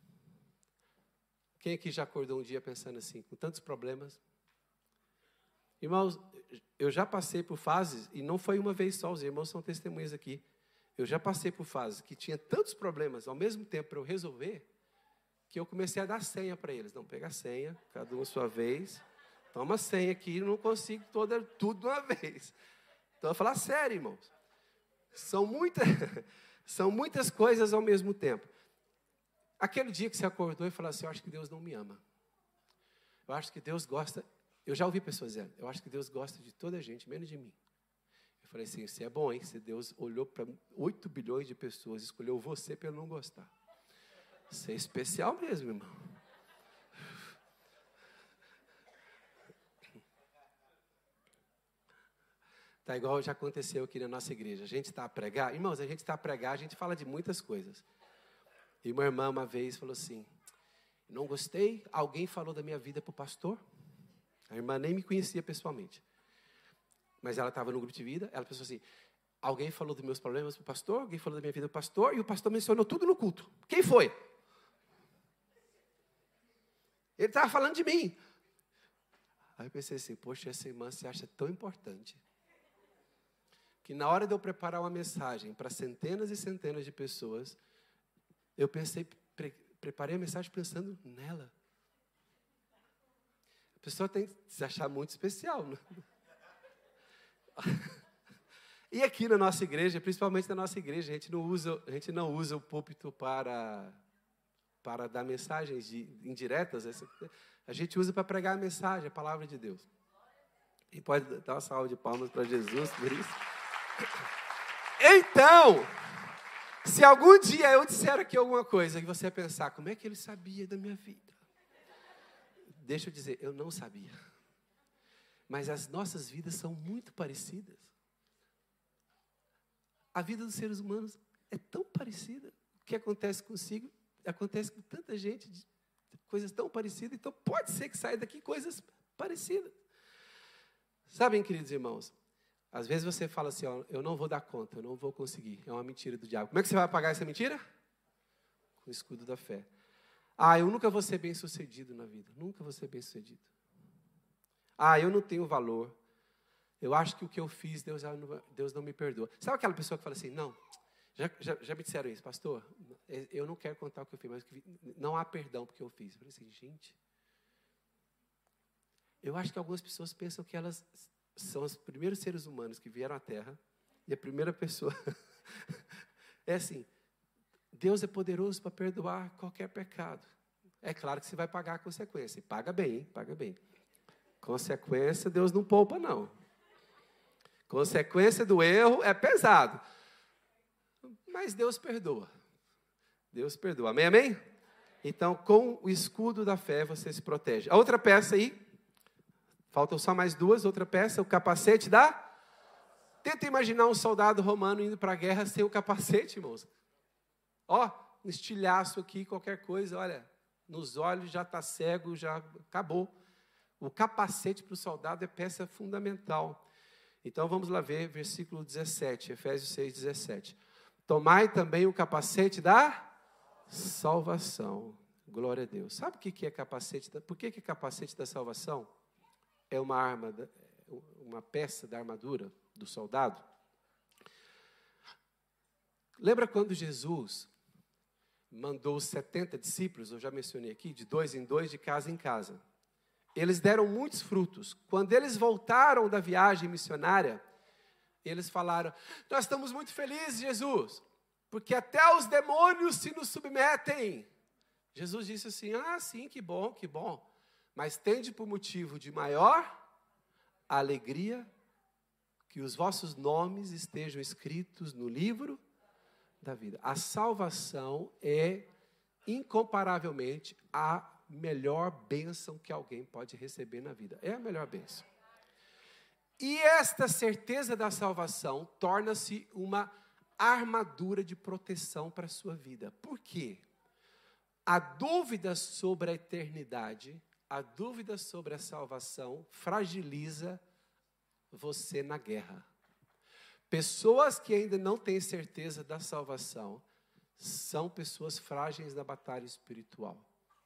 Quem aqui já acordou um dia pensando assim, com tantos problemas? Irmãos, eu já passei por fases, e não foi uma vez só, os irmãos são testemunhas aqui. Eu já passei por fases que tinha tantos problemas ao mesmo tempo para eu resolver, que eu comecei a dar senha para eles. Não, pega a senha, cada um a sua vez. Toma a senha aqui, não consigo toda, tudo de uma vez. Então eu vou falar sério, irmãos. São, muita, são muitas coisas ao mesmo tempo. Aquele dia que você acordou e falou assim, eu acho que Deus não me ama. Eu acho que Deus gosta... Eu já ouvi pessoas dizendo, eu acho que Deus gosta de toda a gente, menos de mim. Eu falei assim, isso é bom, hein? Se Deus olhou para oito bilhões de pessoas e escolheu você para ele não gostar. Isso é especial mesmo, irmão. Tá igual já aconteceu aqui na nossa igreja. A gente está a pregar, irmãos, a gente está a pregar, a gente fala de muitas coisas. E uma irmã uma vez falou assim, não gostei, alguém falou da minha vida para o pastor. A irmã nem me conhecia pessoalmente. Mas ela estava no grupo de vida, ela pensou assim, alguém falou dos meus problemas para o pastor, alguém falou da minha vida para o pastor, e o pastor mencionou tudo no culto. Quem foi? Ele estava falando de mim. Aí eu pensei assim, poxa, essa irmã se acha tão importante, que na hora de eu preparar uma mensagem para centenas e centenas de pessoas, eu pensei, pre, preparei a mensagem pensando nela. A pessoa tem que se achar muito especial, né? E aqui na nossa igreja, principalmente na nossa igreja, a gente não usa, a gente não usa o púlpito para, para dar mensagens de, indiretas. A gente usa para pregar a mensagem, a palavra de Deus. E pode dar uma salva de palmas para Jesus por isso. Então, se algum dia eu disser aqui alguma coisa que você pensar, como é que ele sabia da minha vida? Deixa eu dizer, eu não sabia. mas as nossas vidas são muito parecidas. A vida dos seres humanos é tão parecida. O que acontece consigo, acontece com tanta gente, coisas tão parecidas, então pode ser que saia daqui coisas parecidas. Sabem, queridos irmãos, às vezes você fala assim, ó, eu não vou dar conta, eu não vou conseguir, é uma mentira do diabo. Como é que você vai apagar essa mentira? Com o escudo da fé. Ah, eu nunca vou ser bem sucedido na vida, nunca vou ser bem sucedido. Ah, eu não tenho valor, eu acho que o que eu fiz, Deus, Deus não me perdoa. Sabe aquela pessoa que fala assim, não, já, já, já me disseram isso, pastor, eu não quero contar o que eu fiz, mas não há perdão porque eu fiz. Eu falei assim, gente, eu acho que algumas pessoas pensam que elas são os primeiros seres humanos que vieram à Terra, e a primeira pessoa é assim, Deus é poderoso para perdoar qualquer pecado. É claro que você vai pagar a consequência, e paga bem, hein? Paga bem. Consequência, Deus não poupa, não. Consequência do erro é pesado. Mas Deus perdoa. Deus perdoa. Amém, amém? Então, com o escudo da fé, você se protege. A outra peça aí, faltam só mais duas, outra peça, o capacete da... Tenta imaginar um soldado romano indo para a guerra sem o capacete, irmãos. Ó, um estilhaço aqui, qualquer coisa, olha, nos olhos já está cego, já acabou. O capacete para o soldado é peça fundamental. Então, vamos lá ver, versículo dezessete, Efésios seis, dezessete. Tomai também o capacete da salvação. Glória a Deus. Sabe o que é capacete? Da... Por que é capacete da salvação? É uma arma, uma peça da armadura do soldado. Lembra quando Jesus mandou os setenta discípulos, eu já mencionei aqui, de dois em dois, de casa em casa. Eles deram muitos frutos. Quando eles voltaram da viagem missionária, eles falaram, nós estamos muito felizes, Jesus, porque até os demônios se nos submetem. Jesus disse assim, ah, sim, que bom, que bom. Mas tende por motivo de maior alegria que os vossos nomes estejam escritos no livro da vida. A salvação é incomparavelmente a melhor bênção que alguém pode receber na vida. É a melhor bênção. E esta certeza da salvação torna-se uma armadura de proteção para a sua vida. Por quê? A dúvida sobre a eternidade, a dúvida sobre a salvação, fragiliza você na guerra. Pessoas que ainda não têm certeza da salvação são pessoas frágeis na batalha espiritual.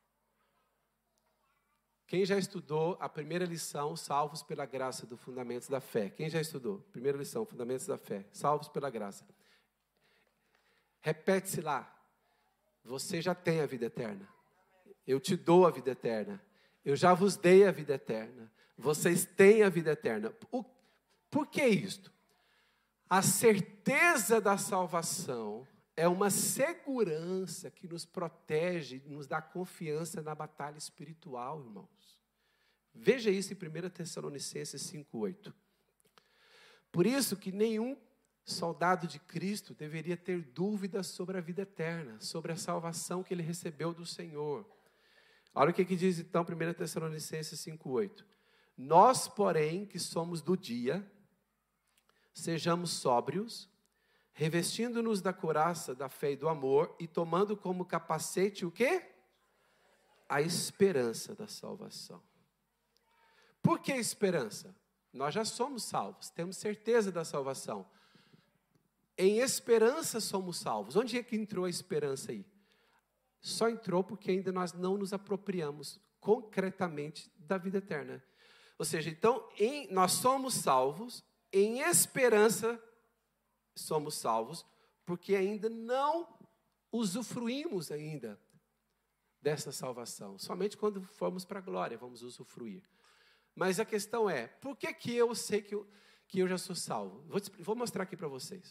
Quem já estudou a primeira lição, Salvos pela Graça, do Fundamentos da Fé? Quem já estudou? Primeira lição, Fundamentos da Fé. Salvos pela Graça. Repete-se lá. Você já tem a vida eterna. Eu te dou a vida eterna. Eu já vos dei a vida eterna. Vocês têm a vida eterna. O, por que isto? A certeza da salvação é uma segurança que nos protege, nos dá confiança na batalha espiritual, irmãos. Veja isso em primeira Tessalonicenses cinco, oito. Por isso que nenhum soldado de Cristo deveria ter dúvidas sobre a vida eterna, sobre a salvação que ele recebeu do Senhor. Olha o que, que diz então primeira Tessalonicenses cinco, oito. Nós, porém, que somos do dia, sejamos sóbrios, revestindo-nos da couraça, da fé e do amor, e tomando como capacete o quê? A esperança da salvação. Por que esperança? Nós já somos salvos, temos certeza da salvação. Em esperança somos salvos. Onde é que entrou a esperança aí? Só entrou porque ainda nós não nos apropriamos concretamente da vida eterna. Ou seja, então, em, nós somos salvos, em esperança somos salvos, porque ainda não usufruímos ainda dessa salvação. Somente quando formos para a glória vamos usufruir. Mas a questão é, por que que eu sei que eu, que eu já sou salvo? Vou, vou mostrar aqui para vocês.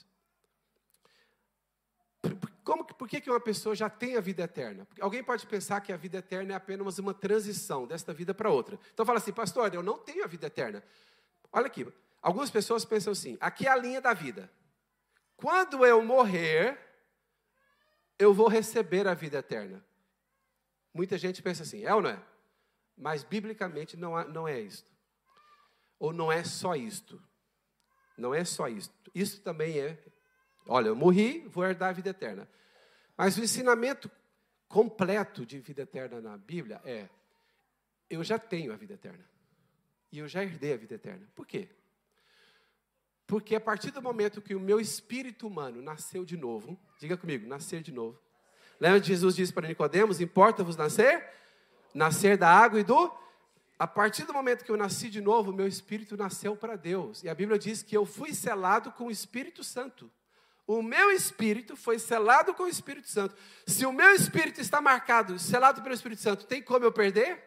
Como, por que que uma pessoa já tem a vida eterna? Porque alguém pode pensar que a vida eterna é apenas uma transição desta vida para outra. Então fala assim, pastor, eu não tenho a vida eterna. Olha aqui, algumas pessoas pensam assim, aqui é a linha da vida. Quando eu morrer, eu vou receber a vida eterna. Muita gente pensa assim, é ou não é? Mas biblicamente não, há, não é isso. Ou não é só isto? Não é só isto. Isso também é, olha, eu morri, vou herdar a vida eterna. Mas o ensinamento completo de vida eterna na Bíblia é, eu já tenho a vida eterna. E eu já herdei a vida eterna. Por quê? Porque a partir do momento que o meu espírito humano nasceu de novo, diga comigo, nascer de novo. Lembra que Jesus disse para Nicodemos, importa-vos nascer? Nascer da água e do... A partir do momento que eu nasci de novo, o meu espírito nasceu para Deus. E a Bíblia diz que eu fui selado com o Espírito Santo. O meu espírito foi selado com o Espírito Santo. Se o meu espírito está marcado, selado pelo Espírito Santo, tem como eu perder?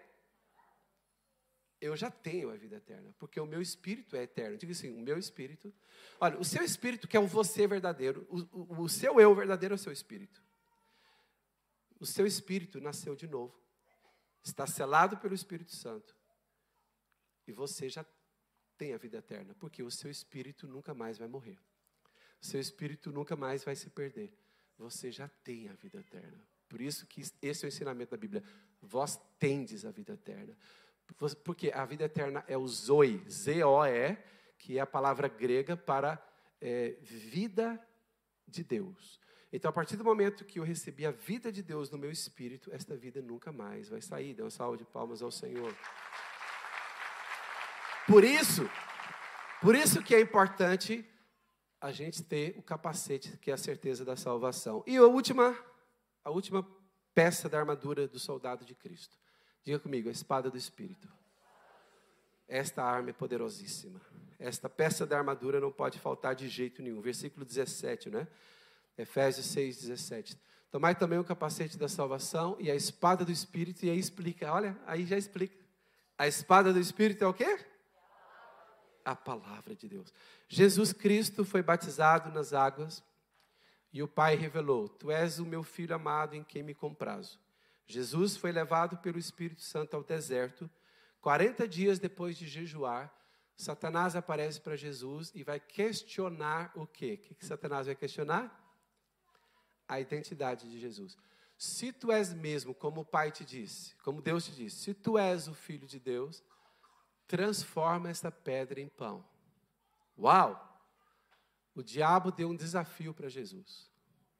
Eu já tenho a vida eterna, porque o meu espírito é eterno. Diga assim, o meu espírito... Olha, o seu espírito que é o você verdadeiro, o, o, o seu eu verdadeiro é o seu espírito. O seu espírito nasceu de novo. Está selado pelo Espírito Santo. E você já tem a vida eterna, porque o seu espírito nunca mais vai morrer. O seu espírito nunca mais vai se perder. Você já tem a vida eterna. Por isso que esse é o ensinamento da Bíblia. Vós tendes a vida eterna. Porque a vida eterna é o zoe, Z O E, que é a palavra grega para é, vida de Deus. Então, a partir do momento que eu recebi a vida de Deus no meu espírito, esta vida nunca mais vai sair. Dê uma salva de palmas ao Senhor. Por isso, por isso que é importante a gente ter o capacete, que é a certeza da salvação. E a última, a última peça da armadura do soldado de Cristo. Diga comigo, a espada do Espírito. Esta arma é poderosíssima. Esta peça da armadura não pode faltar de jeito nenhum. Versículo dezessete, né? Efésios seis, dezessete. Tomai também o capacete da salvação e a espada do Espírito. E aí explica, olha, aí já explica. A espada do Espírito é o quê? A palavra de Deus. Jesus Cristo foi batizado nas águas e o Pai revelou, tu és o meu Filho amado em quem me comprazo. Jesus foi levado pelo Espírito Santo ao deserto. quarenta dias depois de jejuar, Satanás aparece para Jesus e vai questionar o quê? O que Satanás vai questionar? A identidade de Jesus. Se tu és mesmo, como o Pai te disse, como Deus te disse, se tu és o Filho de Deus, transforma essa pedra em pão. Uau! O diabo deu um desafio para Jesus.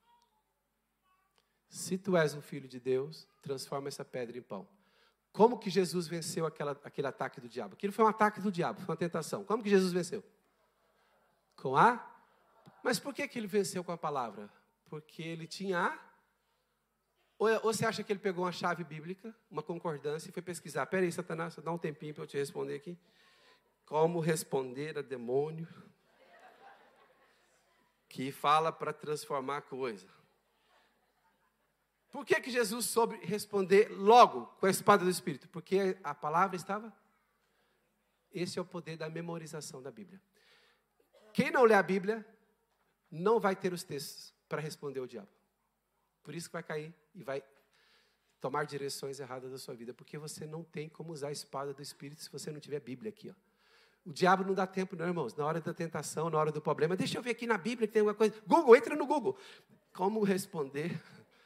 Se tu és um filho de Deus, transforma essa pedra em pão. Como que Jesus venceu aquela, aquele ataque do diabo? Aquilo foi um ataque do diabo, foi uma tentação. Como que Jesus venceu? Com a... Mas por que que ele venceu com a palavra? Porque ele tinha a... Ou, ou você acha que ele pegou uma chave bíblica, uma concordância, e foi pesquisar. Espera aí, Satanás, dá um tempinho para eu te responder aqui. Como responder a demônio que fala para transformar a coisa. Por que que Jesus soube responder logo com a espada do Espírito? Porque a palavra estava... Esse é o poder da memorização da Bíblia. Quem não lê a Bíblia, não vai ter os textos para responder ao diabo. Por isso que vai cair e vai tomar direções erradas da sua vida. Porque você não tem como usar a espada do Espírito se você não tiver Bíblia aqui, ó. O diabo não dá tempo, não, irmãos. Na hora da tentação, na hora do problema. Deixa eu ver aqui na Bíblia que tem alguma coisa. Google, entra no Google. Como responder...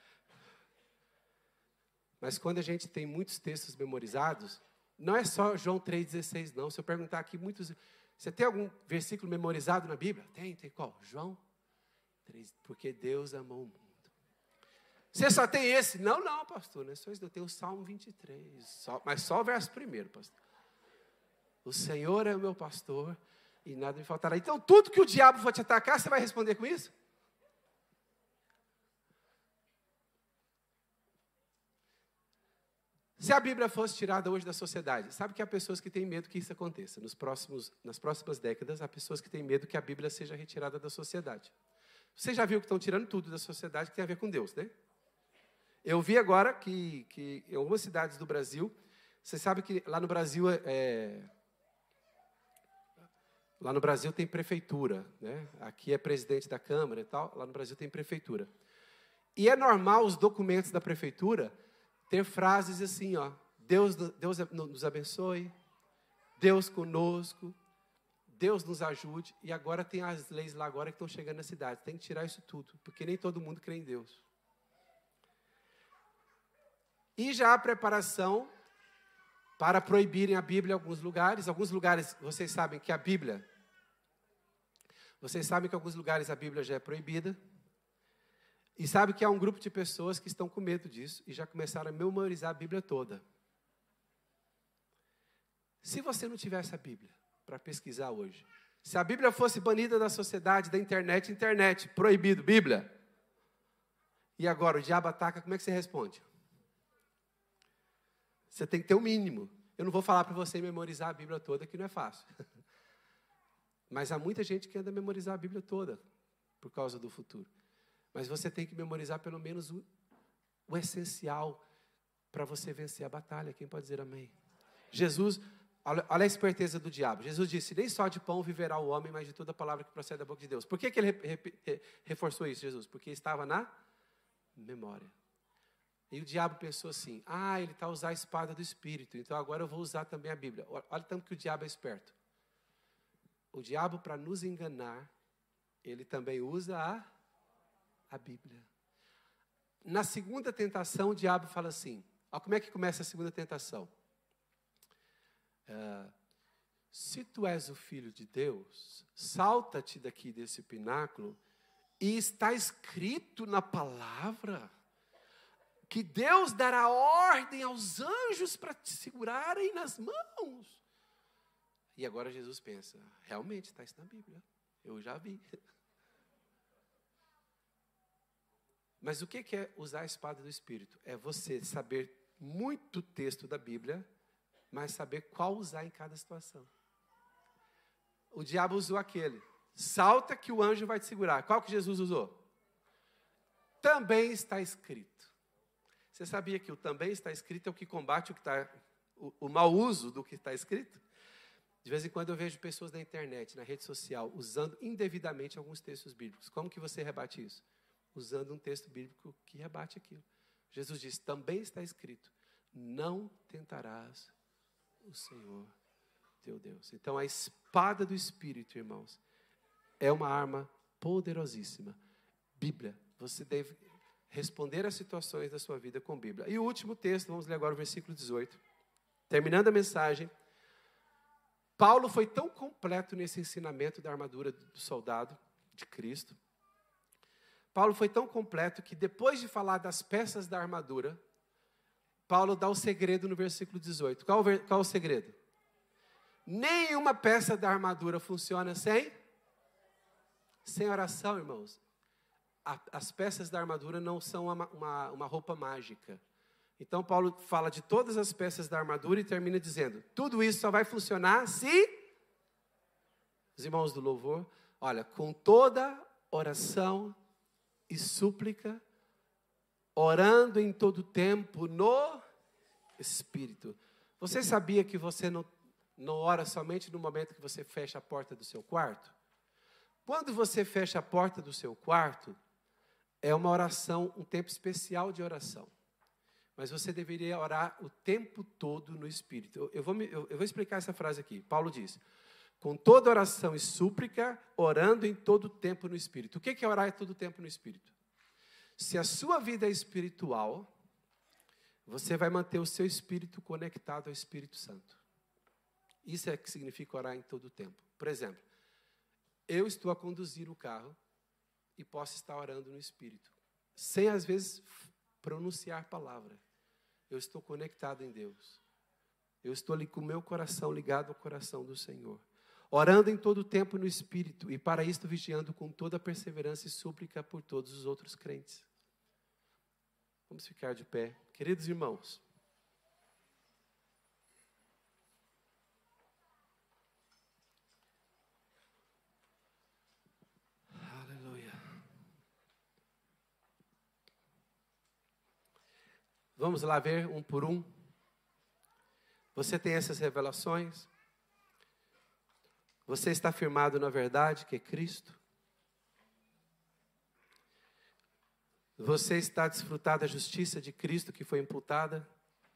Mas quando a gente tem muitos textos memorizados, não é só João três, dezesseis, não. Se eu perguntar aqui, muitos... Você tem algum versículo memorizado na Bíblia? Tem, tem qual? João três, porque Deus amou o mundo. Você só tem esse? Não, não, pastor, não é só isso. Eu tenho o Salmo vinte e três, só, mas só o verso primeiro, pastor. O Senhor é o meu pastor e nada me faltará. Então, tudo que o diabo for te atacar, você vai responder com isso? Se a Bíblia fosse tirada hoje da sociedade, sabe que há pessoas que têm medo que isso aconteça. Nos próximos, nas próximas décadas, há pessoas que têm medo que a Bíblia seja retirada da sociedade. Você já viu que estão tirando tudo da sociedade que tem a ver com Deus, né? Eu vi agora que, que em algumas cidades do Brasil, você sabe que lá no Brasil, é, lá no Brasil tem prefeitura, né? Aqui é presidente da Câmara e tal, lá no Brasil tem prefeitura. E é normal os documentos da prefeitura ter frases assim, ó, Deus, Deus nos abençoe, Deus conosco, Deus nos ajude. E agora tem as leis lá agora que estão chegando na cidade. Tem que tirar isso tudo, porque nem todo mundo crê em Deus. E já há preparação para proibirem a Bíblia em alguns lugares. Alguns lugares, vocês sabem que a Bíblia, vocês sabem que em alguns lugares a Bíblia já é proibida. E sabe que há um grupo de pessoas que estão com medo disso e já começaram a memorizar a Bíblia toda. Se você não tivesse a Bíblia para pesquisar hoje, se a Bíblia fosse banida da sociedade, da internet, internet, proibido, Bíblia. E agora o diabo ataca, como é que você responde? Você tem que ter o mínimo. Eu não vou falar para você memorizar a Bíblia toda, que não é fácil. Mas há muita gente que anda memorizar a Bíblia toda, por causa do futuro. Mas você tem que memorizar pelo menos o, o essencial para você vencer a batalha. Quem pode dizer amém? Jesus, olha, olha a esperteza do diabo. Jesus disse, nem só de pão viverá o homem, mas de toda palavra que procede da boca de Deus. Por que, que ele re, re, reforçou isso, Jesus? Porque estava na memória. E o diabo pensou assim, ah, ele está a usar a espada do Espírito, então agora eu vou usar também a Bíblia. Olha tanto que o diabo é esperto. O diabo, para nos enganar, ele também usa a, a Bíblia. Na segunda tentação, o diabo fala assim, olha como é que começa a segunda tentação. Uh, se tu és o Filho de Deus, salta-te daqui desse pináculo, e está escrito na palavra que Deus dará ordem aos anjos para te segurarem nas mãos. E agora Jesus pensa, realmente está isso na Bíblia, eu já vi. Mas o que é usar a espada do Espírito? É você saber muito texto da Bíblia, mas saber qual usar em cada situação. O diabo usou aquele, salta que o anjo vai te segurar. Qual que Jesus usou? Também está escrito. Você sabia que o também está escrito é o que combate o, que tá, o, o mau uso do que está escrito? De vez em quando eu vejo pessoas na internet, na rede social, usando indevidamente alguns textos bíblicos. Como que você rebate isso? Usando um texto bíblico que rebate aquilo. Jesus diz, também está escrito, não tentarás o Senhor teu Deus. Então a espada do Espírito, irmãos, é uma arma poderosíssima. Bíblia, você deve responder às situações da sua vida com Bíblia. E o último texto, vamos ler agora o versículo dezoito. Terminando a mensagem, Paulo foi tão completo nesse ensinamento da armadura do soldado de Cristo. Paulo foi tão completo que depois de falar das peças da armadura, Paulo dá o segredo no versículo dezoito. Qual, qual o segredo? Nenhuma peça da armadura funciona sem, sem oração, irmãos. A, as peças da armadura não são uma, uma, uma roupa mágica. Então Paulo fala de todas as peças da armadura e termina dizendo, tudo isso só vai funcionar se, os irmãos do louvor, olha, com toda oração e súplica, orando em todo tempo no Espírito. Você sabia que você não, não ora somente no momento que você fecha a porta do seu quarto? Quando você fecha a porta do seu quarto, é uma oração, um tempo especial de oração. Mas você deveria orar o tempo todo no Espírito. Eu, eu, vou, me, eu, eu vou explicar essa frase aqui. Paulo diz, com toda oração e súplica, orando em todo tempo no Espírito. O que é orar em todo tempo no Espírito? Se a sua vida é espiritual, você vai manter o seu espírito conectado ao Espírito Santo. Isso é que significa orar em todo tempo. Por exemplo, eu estou a conduzir o carro e posso estar orando no Espírito, sem às vezes pronunciar palavra. Eu estou conectado em Deus. Eu estou ali com o meu coração ligado ao coração do Senhor. Orando em todo tempo no Espírito, e para isto vigiando com toda perseverança e súplica por todos os outros crentes. Vamos ficar de pé. Queridos irmãos, aleluia. Vamos lá ver um por um. Você tem essas revelações? Você está firmado na verdade que é Cristo? Você está desfrutado da justiça de Cristo que foi imputada?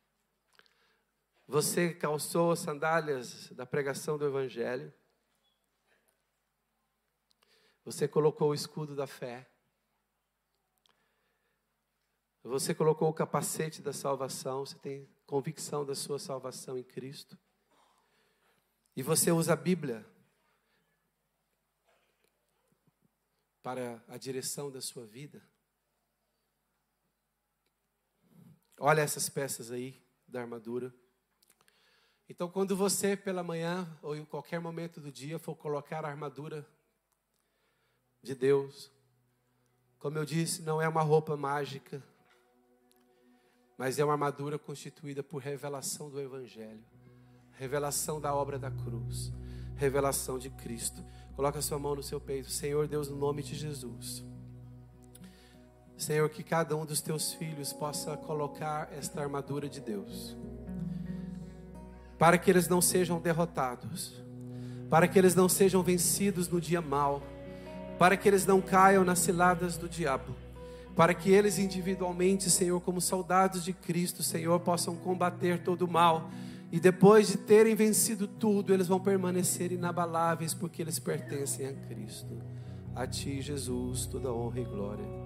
Você calçou as sandálias da pregação do Evangelho? Você colocou o escudo da fé? Você colocou o capacete da salvação, você tem convicção da sua salvação em Cristo. E você usa a Bíblia para a direção da sua vida. Olha essas peças aí da armadura. Então, quando você pela manhã ou em qualquer momento do dia for colocar a armadura de Deus, como eu disse, não é uma roupa mágica, mas é uma armadura constituída por revelação do Evangelho, revelação da obra da cruz, revelação de Cristo. Coloca a sua mão no seu peito. Senhor Deus, no nome de Jesus. Senhor, que cada um dos teus filhos possa colocar esta armadura de Deus, para que eles não sejam derrotados, para que eles não sejam vencidos no dia mau, para que eles não caiam nas ciladas do diabo, para que eles individualmente, Senhor, como soldados de Cristo, Senhor, possam combater todo o mal, e depois de terem vencido tudo, eles vão permanecer inabaláveis, porque eles pertencem a Cristo. A Ti, Jesus, toda honra e glória.